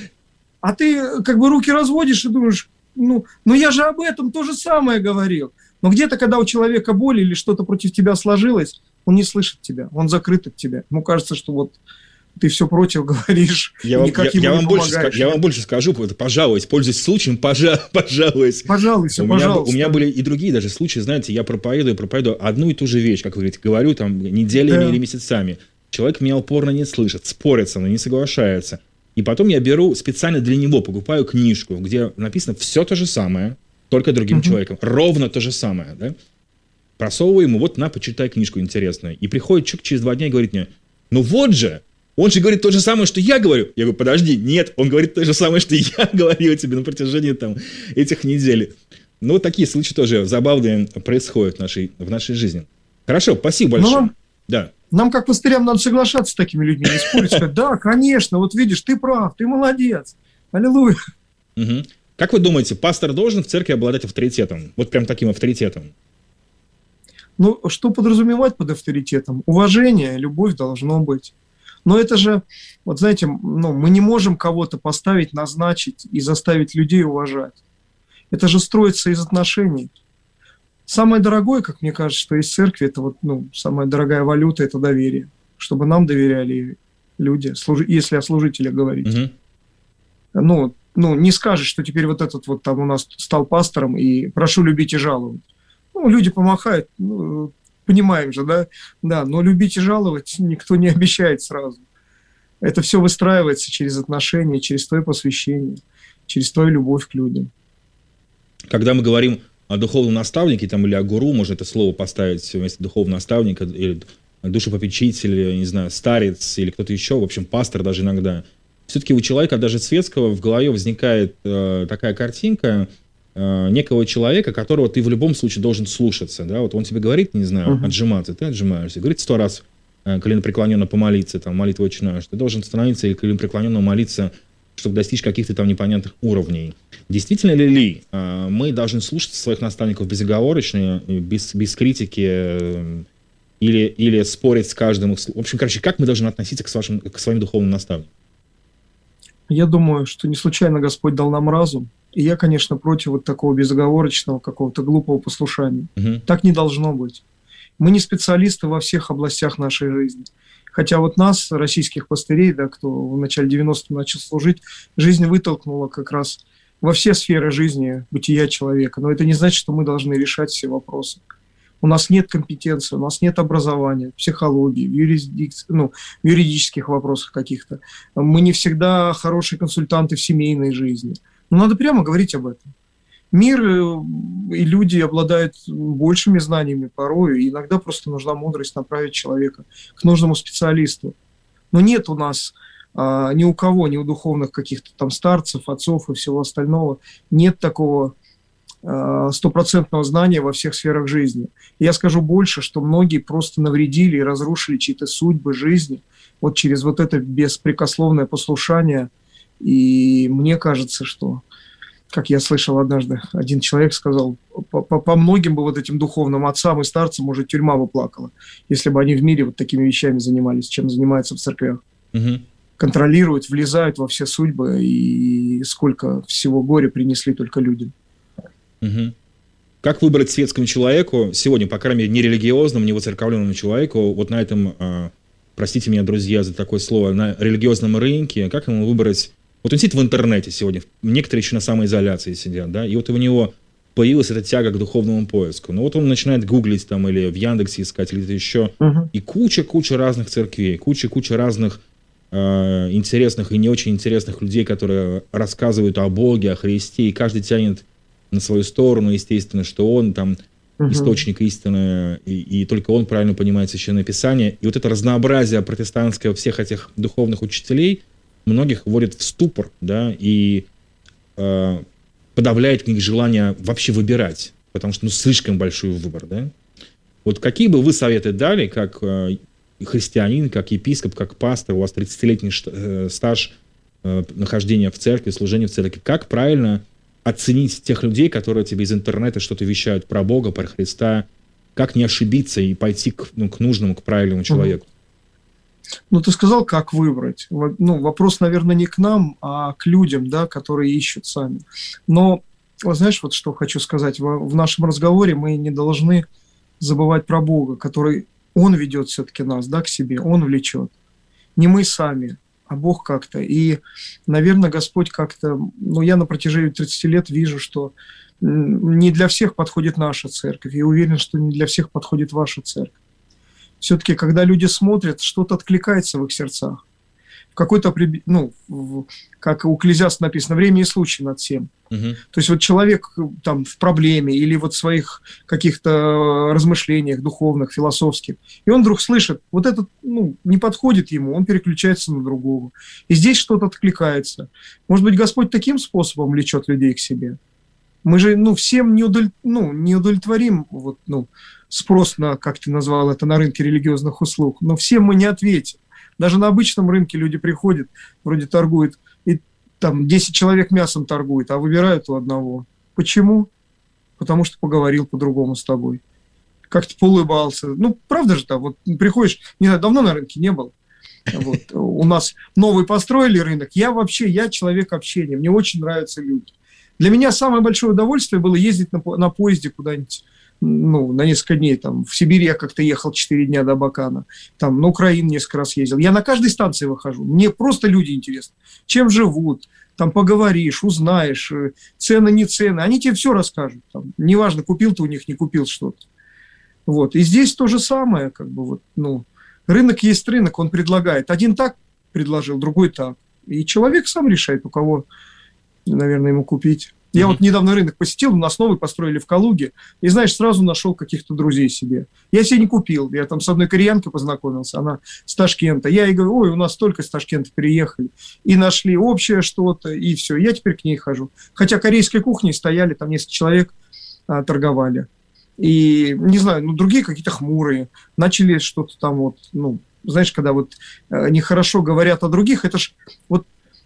D: А ты как бы руки разводишь и думаешь, ну, ну я же об этом то же самое говорил. Но где-то, когда у человека боль или что-то против тебя сложилось, он не слышит тебя, он закрыт от тебя. Ему кажется, что вот ты все против говоришь,
F: я вам,
D: никак
F: я,
D: ему
F: я
D: не
F: вам
D: помогаешь.
F: Больше, я вам больше скажу, пожалуйста, пользуясь случаем, пожа, пожалуйста.
D: Пожалуйста,
F: у
D: пожалуйста.
F: Меня, у меня были и другие даже случаи, знаете, я проповедую, проповедую одну и ту же вещь, как вы говорите, говорю там неделями да. или месяцами. Человек меня упорно не слышит, спорит со мной, не соглашается. И потом я беру специально для него, покупаю книжку, где написано все то же самое, только другим uh-huh. человеком. Ровно то же самое, да? Просовываю ему, вот на, почитай книжку интересную. И приходит человек через два дня и говорит мне, ну вот же, он же говорит то же самое, что я говорю. Я говорю, подожди, нет, он говорит то же самое, что я говорил тебе на протяжении там, этих недель. Ну, вот такие случаи тоже забавные происходят в нашей, в нашей жизни. Хорошо, спасибо большое.
D: Нам,
F: да.
D: нам, как пастырям, надо соглашаться с такими людьми, не спорить, сказать, да, конечно, вот видишь, ты прав, ты молодец, аллилуйя.
F: Угу. Как вы думаете, пастор должен в церкви обладать авторитетом? Вот прям таким авторитетом?
D: Ну, что подразумевать под авторитетом? Уважение, любовь должно быть. Но это же, вот знаете, ну, мы не можем кого-то поставить, назначить и заставить людей уважать. Это же строится из отношений. Самое дорогое, как мне кажется, что из церкви, это вот, ну, самая дорогая валюта – это доверие. Чтобы нам доверяли люди, служ... если о служителях говорить. Угу. Ну, ну, не скажешь, что теперь вот этот вот там у нас стал пастором и прошу любить и жаловать. Ну, люди помахают, ну, понимаем же, да? Да, но любить и жаловать никто не обещает сразу. Это все выстраивается через отношения, через твое посвящение, через твою любовь к людям.
F: Когда мы говорим о духовном наставнике там, или о гуру, можно это слово поставить вместо духовного наставника, или душепопечитель, не знаю, старец или кто-то еще, в общем, пастор даже иногда. Все-таки у человека, даже светского, в голове возникает э, такая картинка, некого человека, которого ты в любом случае должен слушаться, да, вот он тебе говорит, не знаю, uh-huh. отжиматься, ты отжимаешься, говорит сто раз коленопреклоненно помолиться, там, молитву «Отче наш», ты должен становиться и коленопреклоненно молиться, чтобы достичь каких-то там непонятных уровней. Действительно ли, ли мы должны слушать своих наставников безоговорочно, без, без критики, или, или спорить с каждым? В общем, короче, как мы должны относиться к, вашим, к своим духовным наставникам?
D: Я думаю, что не случайно Господь дал нам разум. И я, конечно, против вот такого безоговорочного, какого-то глупого послушания. Угу. Так не должно быть. Мы не специалисты во всех областях нашей жизни. Хотя вот нас, российских пастырей, да, кто в начале девяностых начал служить, жизнь вытолкнула как раз во все сферы жизни, бытия человека. Но это не значит, что мы должны решать все вопросы. У нас нет компетенции, у нас нет образования в психологии, в, юрисдикции, ну, в юридических вопросах каких-то. Мы не всегда хорошие консультанты в семейной жизни. Но надо прямо говорить об этом. Мир и люди обладают большими знаниями порою, и иногда просто нужна мудрость направить человека к нужному специалисту. Но нет у нас а, ни у кого, ни у духовных каких-то там старцев, отцов и всего остального, нет такого а, стопроцентного знания во всех сферах жизни. И я скажу больше, что многие просто навредили и разрушили чьи-то судьбы, жизни вот через вот это беспрекословное послушание. И мне кажется, что, как я слышал однажды, один человек сказал, по, по, по многим бы вот этим духовным отцам и старцам уже тюрьма бы плакала, если бы они в мире вот такими вещами занимались, чем занимаются в церквях. Угу. Контролируют, влезают во все судьбы, и сколько всего горя принесли только людям.
F: Угу. Как выбрать светскому человеку, сегодня, по крайней мере, нерелигиозному, невоцерковленному человеку, вот на этом, простите меня, друзья, за такое слово, на религиозном рынке, как ему выбрать? Вот он сидит в интернете сегодня, некоторые еще на самоизоляции сидят, да, и вот у него появилась эта тяга к духовному поиску. Ну вот он начинает гуглить там или в Яндексе искать, или еще, uh-huh. и куча-куча разных церквей, куча-куча разных э, интересных и не очень интересных людей, которые рассказывают о Боге, о Христе, и каждый тянет на свою сторону, естественно, что он там uh-huh. источник истины, и, и только он правильно понимает Священное Писание. И вот это разнообразие протестантское всех этих духовных учителей многих вводит в ступор, да, и э, подавляет в них желание вообще выбирать, потому что, ну, слишком большой выбор, да. Вот какие бы вы советы дали, как э, христианин, как епископ, как пастор, у вас тридцатилетний э, стаж э, нахождения в церкви, служения в церкви, как правильно оценить тех людей, которые тебе из интернета что-то вещают про Бога, про Христа, как не ошибиться и пойти к, ну, к нужному, к правильному человеку?
D: Ну, ты сказал, как выбрать. Ну, вопрос, наверное, не к нам, а к людям, да, которые ищут сами. Но, вот знаешь, вот что хочу сказать. В, в нашем разговоре мы не должны забывать про Бога, который, Он ведет все-таки нас, да, к себе, Он влечет. Не мы сами, а Бог как-то. И, наверное, Господь как-то... Ну, я на протяжении тридцати лет вижу, что не для всех подходит наша церковь. И уверен, что не для всех подходит ваша церковь. Все-таки, когда люди смотрят, что-то откликается в их сердцах. В какой-то, ну, в, как у Экклезиаста написано, время и случай над всем. Угу. То есть вот человек там в проблеме или вот в своих каких-то размышлениях духовных, философских, и он вдруг слышит, вот этот, ну, не подходит ему, он переключается на другого. И здесь что-то откликается. Может быть, Господь таким способом влечет людей к себе? Мы же, ну, всем не, удовлет... ну, не удовлетворим, вот, ну, спрос на, как ты назвал это, на рынке религиозных услуг, но всем мы не ответим. Даже на обычном рынке люди приходят, вроде торгуют, и там десять человек мясом торгуют, а выбирают у одного. Почему? Потому что поговорил по-другому с тобой. Как-то поулыбался. Ну, правда же там, вот приходишь, не знаю, давно на рынке не был. Вот. У нас новый построили рынок. Я вообще, я человек общения, мне очень нравятся люди. Для меня самое большое удовольствие было ездить на, на поезде куда-нибудь, ну, на несколько дней. Там, в Сибирь я как-то ехал четыре дня до Абакана. Там, на Украину несколько раз ездил. Я на каждой станции выхожу. Мне просто люди интересны. Чем живут, там поговоришь, узнаешь, цены, не цены. Они тебе все расскажут. Там, неважно, купил ты у них, не купил что-то. Вот. И здесь то же самое. Как бы, вот, ну, рынок есть рынок, он предлагает. Один так предложил, другой так. И человек сам решает, у кого, наверное, ему купить. Я mm-hmm. вот недавно рынок посетил, у нас новый построили в Калуге, и, знаешь, сразу нашел каких-то друзей себе. Я себе не купил, я там с одной кореянкой познакомился, она с Ташкента. Я ей говорю, ой, у нас только с Ташкента переехали. И нашли общее что-то, и все, я теперь к ней хожу. Хотя корейской кухней стояли, там несколько человек а, торговали. И, не знаю, ну, другие какие-то хмурые, начали что-то там вот, ну, знаешь, когда вот э, нехорошо говорят о других, это ж вот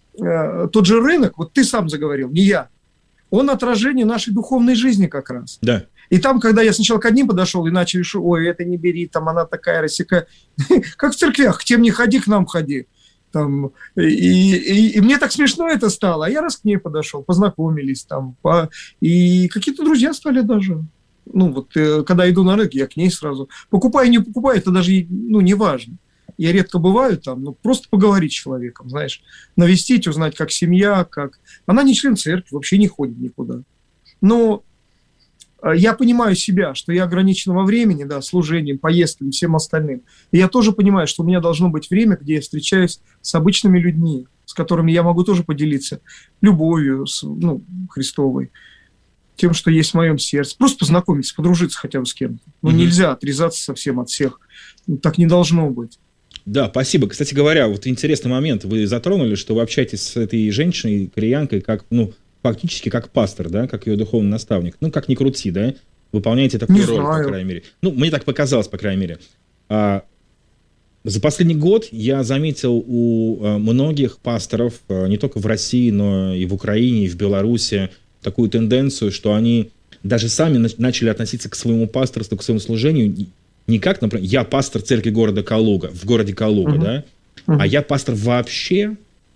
D: э, тот же рынок, вот ты сам заговорил, не я. Он отражение нашей духовной жизни как раз. Да. И там, когда я сначала к одним подошел и начали, что, ой, это не бери, там она такая, рассекая. Как в церквях, к тем не ходи, к нам ходи. Там, и, и, и мне так смешно это стало. А я раз к ней подошел, познакомились там. По, и какие-то друзья стали даже. Ну, вот, когда иду на рынок, я к ней сразу. Покупаю, не покупаю, это даже, ну, не важно. Я редко бываю там, но просто поговорить с человеком, знаешь, навестить, узнать, как семья, как... Она не член церкви, вообще не ходит никуда. Но я понимаю себя, что я ограничен во времени, да, служением, поездками, всем остальным. И я тоже понимаю, что у меня должно быть время, где я встречаюсь с обычными людьми, с которыми я могу тоже поделиться любовью, с, ну, Христовой. тем, что есть в моем сердце. Просто познакомиться, подружиться хотя бы с кем-то. Ну, mm-hmm. нельзя отрезаться совсем от всех. Так не должно быть.
F: Да, спасибо. Кстати говоря, вот интересный момент. Вы затронули, что вы общаетесь с этой женщиной, кореянкой, как, ну, фактически как пастор, да, как ее духовный наставник. Ну, как ни крути, да, выполняете такую
D: не
F: роль,
D: знаю.
F: по крайней мере. Ну, мне так показалось, по крайней мере. А, за последний год я заметил у а, многих пасторов, а, не только в России, но и в Украине, и в Беларуси, такую тенденцию, что они даже сами на- начали относиться к своему пасторству, к своему служению не как, например, я пастор церкви города Калуга, в городе Калуга, uh-huh. да, uh-huh. а я пастор вообще,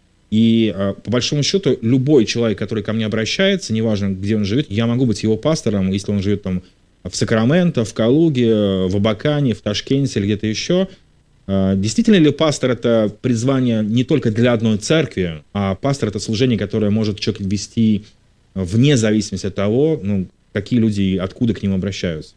F: и а, по большому счету любой человек, который ко мне обращается, неважно, где он живет, я могу быть его пастором, если он живет там в Сакраменто, в Калуге, в Абакане, в Ташкенте или где-то еще. А, действительно ли пастор — это призвание не только для одной церкви, а пастор — это служение, которое может человек вести вне зависимости от того, ну, какие люди и откуда к ним обращаются?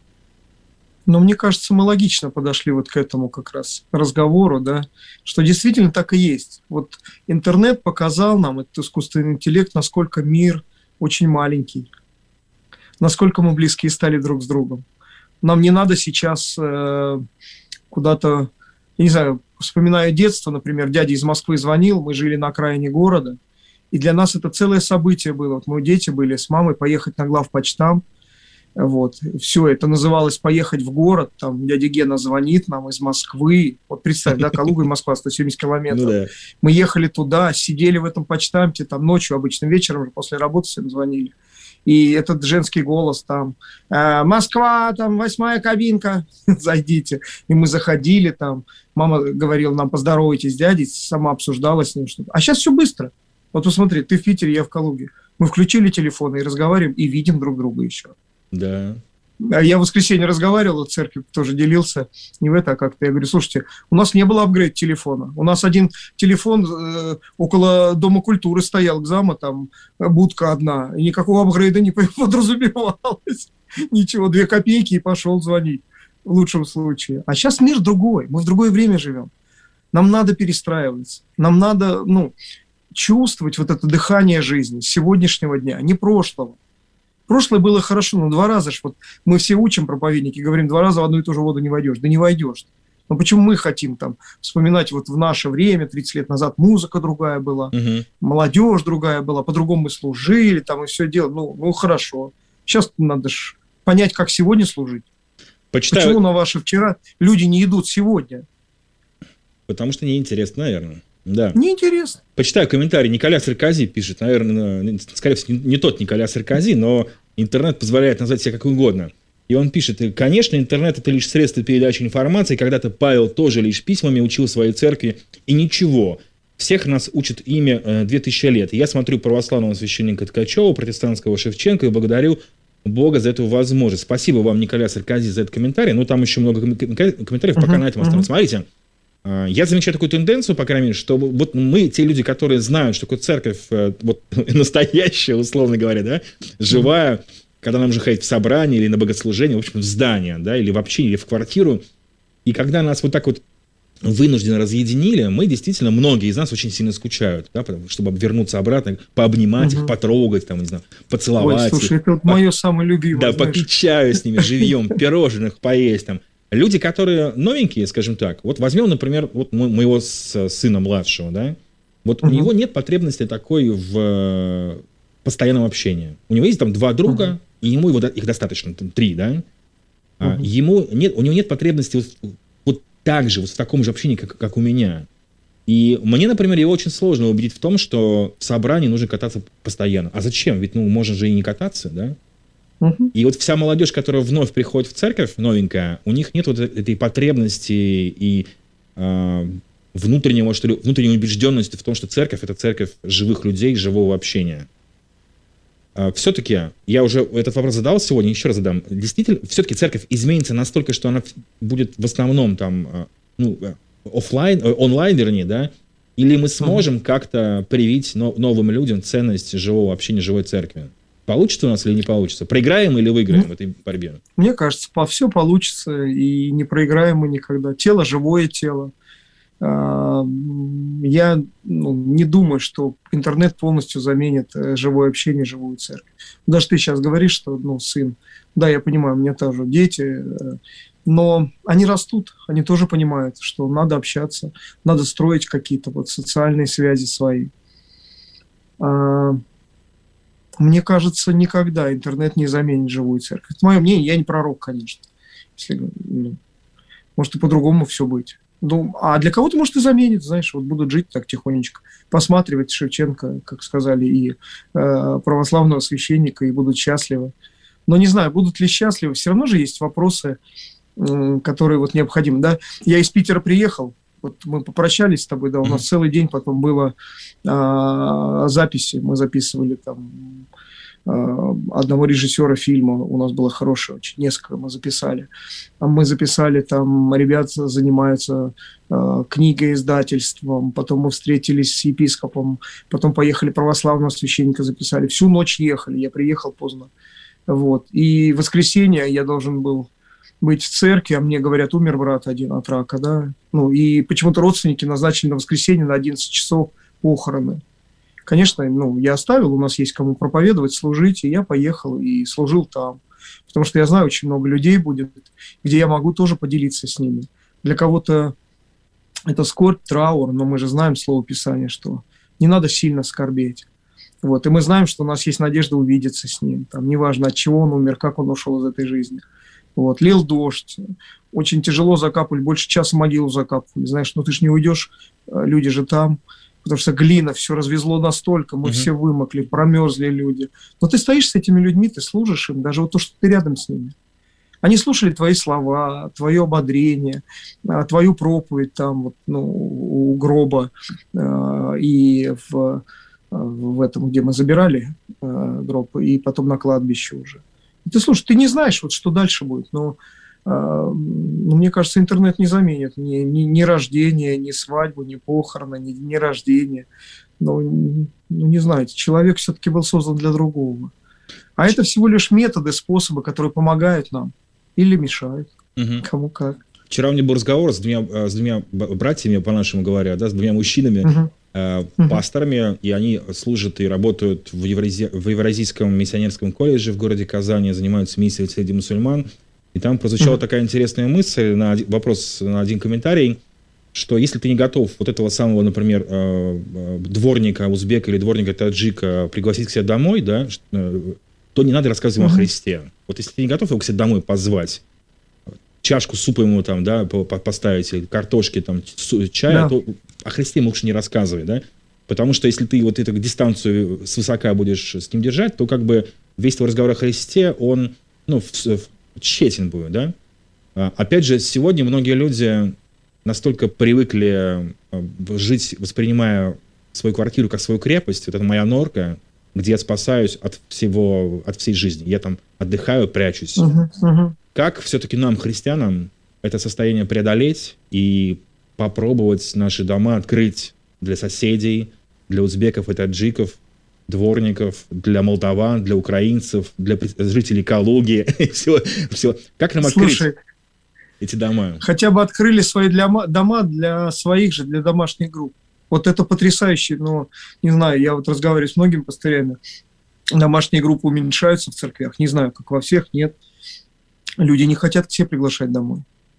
D: Но мне кажется, мы логично подошли вот к этому как раз разговору, да, что действительно так и есть. Вот интернет показал нам, этот искусственный интеллект, насколько мир очень маленький, насколько мы близкие стали друг с другом. Нам не надо сейчас э, куда-то, я не знаю, вспоминаю детство, например, дядя из Москвы звонил, мы жили на окраине города, и для нас это целое событие было. Вот мы дети были с мамой, поехать на главпочтамт. Вот. Все это называлось «поехать в город». Там дядя Гена звонит нам из Москвы. Вот представь, да, Калуга и Москва, сто семьдесят километров. Ну, да. Мы ехали туда, сидели в этом почтамте, там ночью, обычно вечером, после работы всем звонили. И этот женский голос там: «Москва, там, восьмая кабинка, зайдите». И мы заходили там. Мама говорила нам: «Поздоровайтесь с дядей», сама обсуждала с ним что-то. А сейчас все быстро. Вот посмотри, ты в Питере, я в Калуге. Мы включили телефоны и разговариваем, и видим друг друга еще.
F: Да.
D: Я в воскресенье разговаривал в церкви, тоже делился, не в это, а как-то. Я говорю: слушайте, у нас не было апгрейд телефона. У нас один телефон э, около Дома культуры стоял, Гзама, там будка одна, и никакого апгрейда не подразумевалось. Ничего, две копейки и пошел звонить в лучшем случае. А сейчас мир другой, мы в другое время живем. Нам надо перестраиваться, нам надо, ну, чувствовать вот это дыхание жизни сегодняшнего дня, не прошлого. Прошлое было хорошо, но два раза ж, вот мы все учим, проповедники, говорим, два раза в одну и ту же воду не войдешь. Да не войдешь. Но почему мы хотим там вспоминать вот в наше время, тридцать лет назад, музыка другая была, угу. молодежь другая была, по-другому мы служили, там и все дело. Ну, ну хорошо. Сейчас надо ж понять, как сегодня служить. Почитаю... Почему на ваши вчера люди не идут сегодня?
F: Потому что неинтересно, наверное. Да.
D: Неинтересно.
F: Почитаю комментарий. Николя Саркози пишет, наверное, скорее всего, не тот Николя Саркози, но интернет позволяет назвать себя как угодно. И он пишет: конечно, интернет — это лишь средство передачи информации. Когда-то Павел тоже лишь письмами учил своей церкви. И ничего. Всех нас учит имя э, две тысячи лет. И я смотрю православного священника Ткачева, протестантского Шевченко, и благодарю Бога за эту возможность. Спасибо вам, Николя Саркози, за этот комментарий. Ну, там еще много комментариев, пока uh-huh, на этом uh-huh. остановимся. Смотрите. Я замечаю такую тенденцию, по крайней мере, что вот мы, те люди, которые знают, что такое церковь, вот настоящая, условно говоря, да, живая, mm-hmm. когда нам же ходить в собрание или на богослужение, в общем, в здание, да, или в общине, или в квартиру, и когда нас вот так вот вынужденно разъединили, мы действительно, многие из нас очень сильно скучают, да, чтобы вернуться обратно, пообнимать mm-hmm. их, потрогать, там, не знаю, поцеловать.
D: Ой, слушай,
F: их,
D: это вот по... мое самое любимое.
F: Да, знаешь. Попить чаю с ними живьем, пирожных поесть там. Люди, которые новенькие, скажем так, вот возьмем, например, вот моего сына младшего, да, вот uh-huh. у него нет потребности такой в постоянном общении. У него есть там два друга, uh-huh. и ему его, их достаточно, там, три, да, uh-huh. ему нет, у него нет потребности вот, вот так же, вот в таком же общении, как, как у меня. И мне, например, его очень сложно убедить в том, что в собрании нужно кататься постоянно. А зачем? Ведь, ну, можно же и не кататься, да? И вот вся молодежь, которая вновь приходит в церковь, новенькая, у них нет вот этой потребности и э, внутреннего, что ли, внутренней убежденности в том, что церковь — это церковь живых людей, живого общения. Э, все-таки, я уже этот вопрос задал сегодня, еще раз задам. Действительно, все-таки церковь изменится настолько, что она будет в основном там, э, ну, офлайн, э, онлайн, вернее, да? Или мы сможем mm-hmm. как-то привить но, новым людям ценность живого общения, живой церкви? Получится у нас или не получится? Проиграем или выиграем mm. в этой борьбе?
D: Мне кажется, по все получится, и не проиграем мы никогда. Тело — живое тело. Я ну, не думаю, что интернет полностью заменит живое общение, живую церковь. Даже ты сейчас говоришь, что ну, сын, да, я понимаю, у меня тоже дети, но они растут, они тоже понимают, что надо общаться, надо строить какие-то вот социальные связи свои. Мне кажется, никогда интернет не заменит живую церковь. Это мое мнение, я не пророк, конечно. Если, ну, может и по-другому все быть. Ну, а для кого-то, может, и заменит, знаешь, вот будут жить так тихонечко, посматривать Шевченко, как сказали, и э, православного священника, и будут счастливы. Но не знаю, будут ли счастливы, все равно же есть вопросы, э, которые вот необходимы. Да? Я из Питера приехал, вот мы попрощались с тобой, да, у нас целый день потом было э, записи, мы записывали там одного режиссера фильма, у нас было хорошее очень, несколько мы записали. Мы записали там, ребята занимаются э, книгой, издательством, потом мы встретились с епископом, потом поехали православного священника записали. Всю ночь ехали, я приехал поздно. Вот. И в воскресенье я должен был быть в церкви, а мне говорят, умер брат один от рака, да. Ну, и почему-то родственники назначили на воскресенье на одиннадцать часов похороны. Конечно, ну, я оставил, у нас есть кому проповедовать, служить, и я поехал и служил там. Потому что я знаю, очень много людей будет, где я могу тоже поделиться с ними. Для кого-то это скорбь, траур, но мы же знаем Слово Писания, что не надо сильно скорбеть. Вот. И мы знаем, что у нас есть надежда увидеться с ним. Там, неважно, от чего он умер, как он ушел из этой жизни. Вот. Лил дождь, очень тяжело закапывали, больше часа могилу закапывали. Знаешь, ну ты же не уйдешь, люди же там. Потому что глина, все развезло настолько, мы uh-huh. все вымокли, промерзли люди. Но ты стоишь с этими людьми, ты служишь им, даже вот то, что ты рядом с ними. Они слушали твои слова, твое ободрение, твою проповедь там вот, ну, у гроба э, и в, в этом, где мы забирали э, гроб, и потом на кладбище уже. И ты слушай, ты не знаешь, вот, что дальше будет, но ну, мне кажется, интернет не заменит ни, ни, ни рождение, ни свадьбу, ни похороны, ни, ни рождение. Но, ну, не знаете, человек все-таки был создан для другого. А это всего лишь методы, способы, которые помогают нам или мешают. Угу. Кому как.
F: Вчера у меня был разговор с двумя, с двумя братьями, по-нашему говоря, да, с двумя мужчинами, угу. э, угу. пасторами, и они служат и работают в, Еврази... в Евразийском миссионерском колледже в городе Казани, занимаются миссией среди мусульман. И там прозвучала mm-hmm. такая интересная мысль, на один, вопрос на один комментарий, что если ты не готов вот этого самого, например, дворника узбека или дворника таджика пригласить к себе домой, да, то не надо рассказывать ему mm-hmm. о Христе. Вот если ты не готов его к себе домой позвать, чашку супа ему там, да, поставить, или картошки, там, чая, yeah. то о Христе ему лучше не рассказывай, да. Потому что если ты вот эту дистанцию свысока будешь с ним держать, то как бы весь твой разговор о Христе, он, ну, в, в тщетен будет, да? Опять же, сегодня многие люди настолько привыкли жить, воспринимая свою квартиру как свою крепость, вот это моя норка, где я спасаюсь от всего, от всей жизни. Я там отдыхаю, прячусь. Uh-huh, uh-huh. Как все-таки нам, христианам, это состояние преодолеть и попробовать наши дома открыть для соседей, для узбеков и таджиков, дворников, для молдаван, для украинцев, для жителей Калуги, все, все. Как нам открыть Слушай, эти дома?
D: Хотя бы открыли свои для, дома для своих же, для домашних групп. Вот это потрясающе, но, не знаю, я вот разговариваю с многими пастырями, домашние группы уменьшаются в церквях, не знаю, как во всех, нет. Люди не хотят к себе приглашать домой.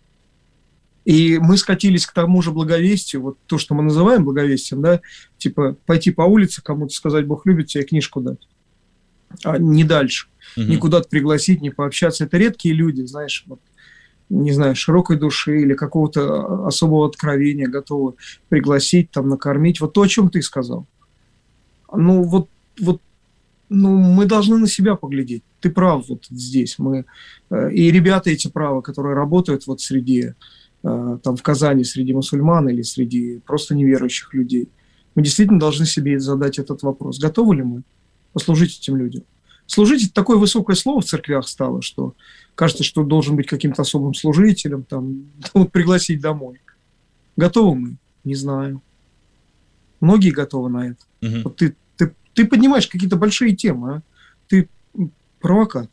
D: И мы скатились к тому же благовестию, вот то, что мы называем благовестием, да, типа пойти по улице, кому-то сказать, Бог любит тебя, и книжку дать. А не дальше. Угу. Не куда-то пригласить, не пообщаться. Это редкие люди, знаешь, вот, не знаю, широкой души или какого-то особого откровения готовы пригласить, там, накормить. Вот то, о чем ты сказал. Ну, вот, вот ну, мы должны на себя поглядеть. Ты прав вот здесь. Мы, и ребята эти правы, которые работают вот среди... там в Казани среди мусульман или среди просто неверующих людей. Мы действительно должны себе задать этот вопрос. Готовы ли мы послужить этим людям? Служить – это такое высокое слово в церквях стало, что кажется, что должен быть каким-то особым служителем, там, вот, пригласить домой. Готовы мы? Не знаю. Многие готовы на это. Угу. Вот ты, ты, ты поднимаешь какие-то большие темы, а? Ты провокатор.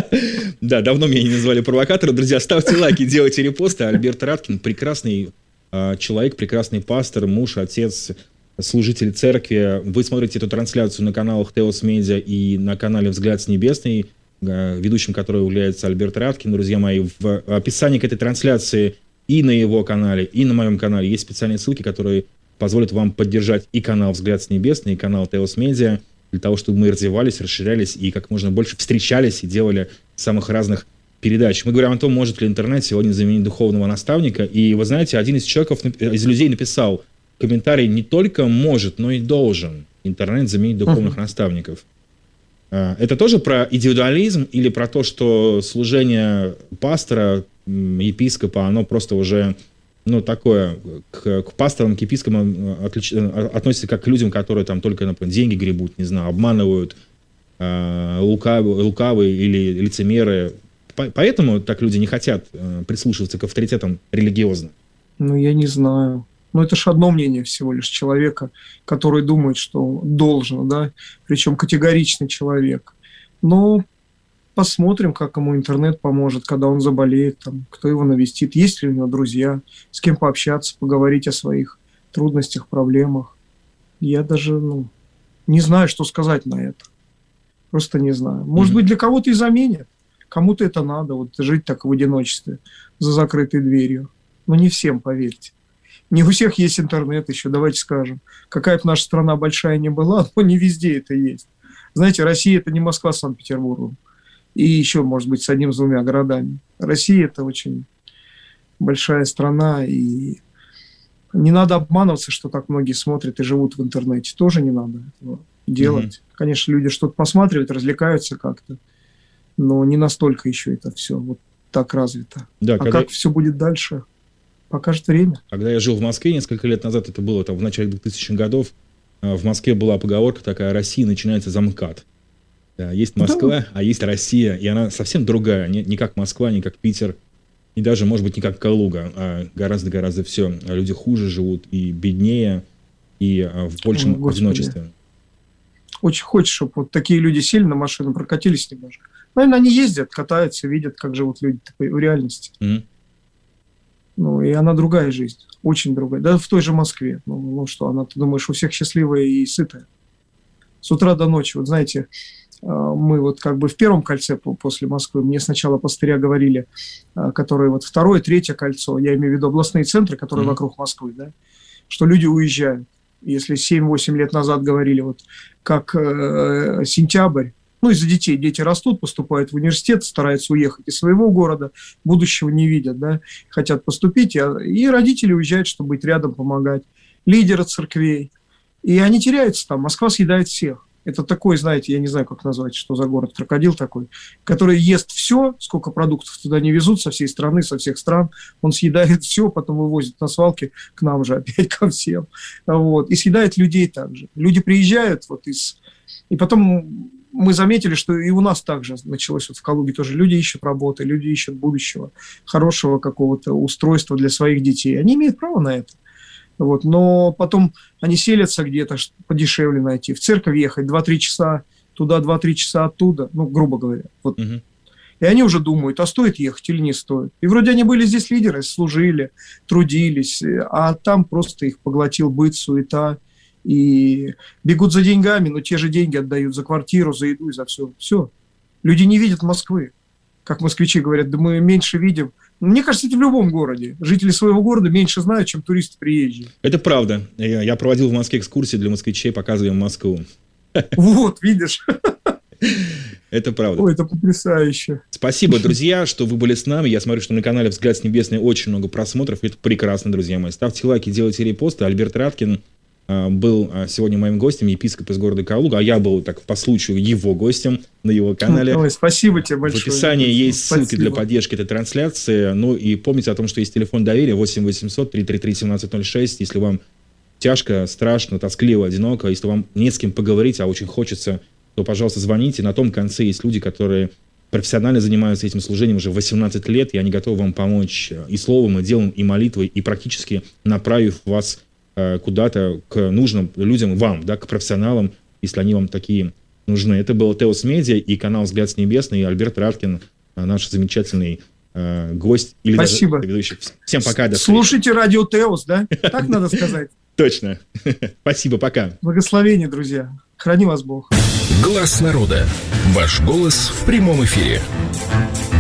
F: Да, давно меня не называли провокатором. Друзья, ставьте лайки, делайте репосты. Альберт Раткин, прекрасный человек, прекрасный пастор, муж, отец, служитель церкви. Вы смотрите эту трансляцию на каналах Теос Медиа и на канале «Взгляд с небесный», ведущим которого является Альберт Радкин. Друзья мои, в описании к этой трансляции и на его канале, и на моем канале есть специальные ссылки, которые позволят вам поддержать и канал «Взгляд с небесный», и канал Теос Медиа, для того, чтобы мы развивались, расширялись и как можно больше встречались и делали самых разных передач. Мы говорим о том, может ли интернет сегодня заменить духовного наставника. И вы знаете, один из человеков, из людей написал комментарий: не только может, но и должен интернет заменить духовных uh-huh. наставников. Это тоже про индивидуализм или про то, что служение пастора, епископа, оно просто уже, ну, такое, к, к пасторам, к епископам отлич... относится как к людям, которые там только, например, деньги гребут, не знаю, обманывают, э, лукавые, лукавые или лицемеры. Поэтому так люди не хотят э, прислушиваться к авторитетам религиозным.
D: Ну, я не знаю. Ну, это же одно мнение всего лишь человека, который думает, что должен, да, причем категоричный человек. Но посмотрим, как ему интернет поможет, когда он заболеет, там, кто его навестит, есть ли у него друзья, с кем пообщаться, поговорить о своих трудностях, проблемах. Я даже, ну, не знаю, что сказать на это. Просто не знаю. Может mm-hmm. быть, для кого-то и заменит. Кому-то это надо, вот жить так в одиночестве, за закрытой дверью. Но не всем, поверьте. Не у всех есть интернет еще, давайте скажем. Какая бы наша страна большая ни была, но не везде это есть. Знаете, Россия – это не Москва с Санкт-Петербургом. И еще, может быть, с одним-двумя городами. Россия – это очень большая страна, и не надо обманываться, что так многие смотрят и живут в интернете. Тоже не надо этого делать. Mm-hmm. Конечно, люди что-то посматривают, развлекаются как-то, но не настолько еще это все вот так развито. Да, а когда... как все будет дальше, покажет время.
F: Когда я жил в Москве несколько лет назад, это было там в начале двухтысячных годов, в Москве была поговорка такая: «Россия начинается за МКАД». Да, есть Москва, да. А есть Россия, и она совсем другая, не, не как Москва, не как Питер, и даже, может быть, не как Калуга, а гораздо-гораздо все. Люди хуже живут, и беднее, и в большем О, одиночестве.
D: Очень хочется, чтобы вот такие люди сели на машину, прокатились немножко. Наверное, они ездят, катаются, видят, как живут люди в реальности. Mm-hmm. Ну, и она другая жизнь, очень другая. Да в той же Москве. Ну, ну что, она, ты думаешь, у всех счастливая и сытая. С утра до ночи, вот знаете, мы вот как бы в первом кольце после Москвы, мне сначала пастыря говорили, которые вот второе, третье кольцо, я имею в виду областные центры, которые mm-hmm. вокруг Москвы, да, что люди уезжают. Если семь-восемь лет назад говорили, вот как э, сентябрь, ну, из-за детей, дети растут, поступают в университет, стараются уехать из своего города, будущего не видят, да, хотят поступить, и, и родители уезжают, чтобы быть рядом, помогать, лидеры церквей, и они теряются там, Москва съедает всех. Это такой, знаете, я не знаю, как назвать, что за город, крокодил такой, который ест все, сколько продуктов туда не везут со всей страны, со всех стран, он съедает все, потом вывозит на свалки к нам же опять ко всем, вот, и съедает людей также. Люди приезжают вот из... И потом мы заметили, что и у нас также началось вот в Калуге тоже. Люди ищут работы, люди ищут будущего, хорошего какого-то устройства для своих детей. Они имеют право на это. Вот, но потом они селятся где-то, подешевле найти, в церковь ехать два-три часа туда, два-три часа оттуда, ну, грубо говоря. Вот. Uh-huh. И они уже думают, а стоит ехать или не стоит. И вроде они были здесь лидеры, служили, трудились, а там просто их поглотил быт, суета, и бегут за деньгами, но те же деньги отдают за квартиру, за еду и за все. Все. Люди не видят Москвы. Как москвичи говорят, да мы меньше видим. Мне кажется, это в любом городе. Жители своего города меньше знают, чем туристы приезжие.
F: Это правда. Я, я проводил в Москве экскурсии для москвичей, показываем Москву.
D: Вот, видишь.
F: Это правда.
D: Ой, это потрясающе.
F: Спасибо, друзья, что вы были с нами. Я смотрю, что на канале «Взгляд с небесный» очень много просмотров. Это прекрасно, друзья мои. Ставьте лайки, делайте репосты. Альберт Радкин был сегодня моим гостем, епископ из города Калуга, а я был так по случаю его гостем на его канале.
D: Ой, спасибо тебе большое.
F: В описании есть спасибо. Ссылки для поддержки этой трансляции. Ну и помните о том, что есть телефон доверия восемь восемьсот триста тридцать три семнадцать ноль шесть. Если вам тяжко, страшно, тоскливо, одиноко, если вам не с кем поговорить, а очень хочется, то, пожалуйста, звоните. На том конце есть люди, которые профессионально занимаются этим служением уже восемнадцать лет, и они готовы вам помочь и словом, и делом, и молитвой, и практически направив вас куда-то к нужным людям, вам, да, к профессионалам, если они вам такие нужны. Это был Теос Медиа и канал «Взгляд с небесный», и Альберт Радкин, наш замечательный э, гость или
D: Спасибо.
F: даже ведущий. Всем пока, до встречи.
D: Слушайте радио Теос, да? Так надо сказать.
F: Точно. Спасибо, пока.
D: Благословения, друзья. Храни вас Бог.
E: Глаз народа. Ваш голос в прямом эфире.